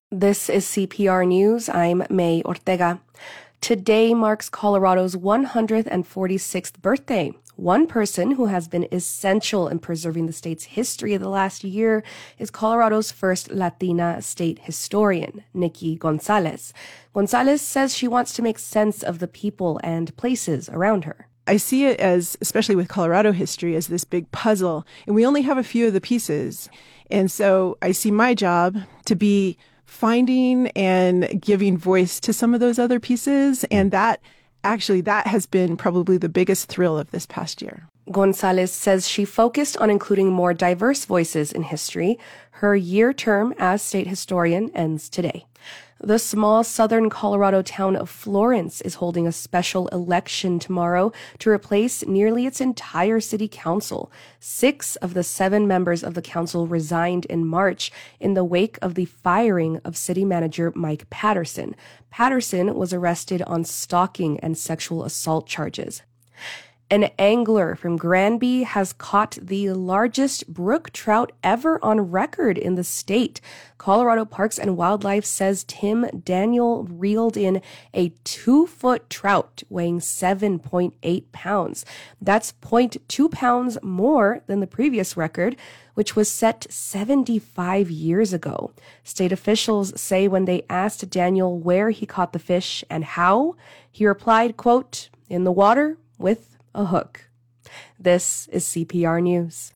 This is CPR News. I'm May Ortega. Today marks Colorado's 146th birthday. One person who has been essential in preserving the state's history of the last year is Colorado's first Latina state historian, Nikki Gonzalez. Gonzalez says she wants to make sense of the people and places around her. I see it as, especially with Colorado history, as this big puzzle, and we only have a few of the pieces. And so I see my job to be finding and giving voice to some of those other pieces. And that has been probably the biggest thrill of this past year. Gonzalez says she focused on including more diverse voices in history. Her year term as state historian ends today. The small southern Colorado town of Florence is holding a special election tomorrow to replace nearly its entire city council. 6 of the 7 members of the council resigned in March in the wake of the firing of city manager Mike Patterson. Patterson was arrested on stalking and sexual assault charges. An angler from Granby has caught the largest brook trout ever on record in the state. Colorado Parks and Wildlife says Tim Daniel reeled in a 2-foot trout weighing 7.8 pounds. That's 0.2 pounds more than the previous record, which was set 75 years ago. State officials say when they asked Daniel where he caught the fish and how, he replied, quote, "In the water with a hook." This is CPR News.